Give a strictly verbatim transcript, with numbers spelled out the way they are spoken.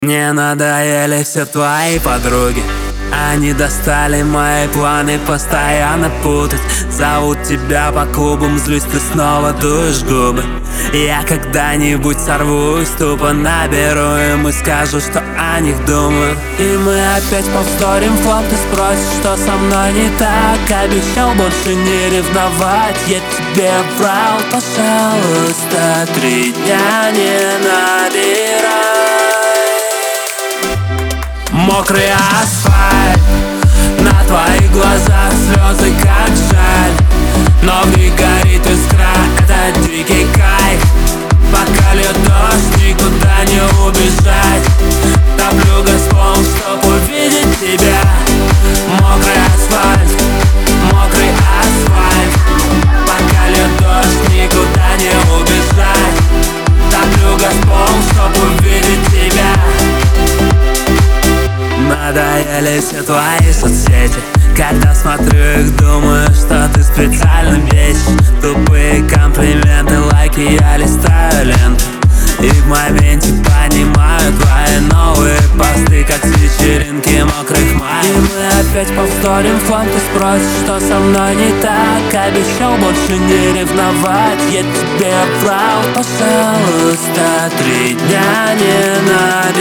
Мне надоели все твои подруги. Они достали мои планы постоянно путать. Зовут тебя по клубам, злюсь, ты снова дуешь губы. Я когда-нибудь сорвусь, тупо наберу им и скажу, что о них думаю. И мы опять повторим флоп, ты спросишь, что со мной не так. Обещал больше не ревновать, я тебе врал. Пожалуйста, три дня не набирай. Мокрый асфальт, на твоих глазах слезы, как жаль. Но в них горит искра, это дикий кайф. Пока льет дождь, никуда не убежать. Топлю газпом, чтоб увидеть тебя. Мокрый асфальт, мокрый асфальт. Пока льет дождь, никуда не убежать. Топлю газпом, чтоб увидеть тебя. Надоели все твои соцсети. Когда смотрю их, думаю, что ты специально бесишь. Тупые комплименты, лайки, я листаю ленту. И в моменте понимаю твои новые посты, как с вечеринки мокрых май. И мы опять повторим фон, ты спросишь, что со мной не так. Обещал больше не ревновать, я тебе врал. Пожалуйста, три дня не набирай.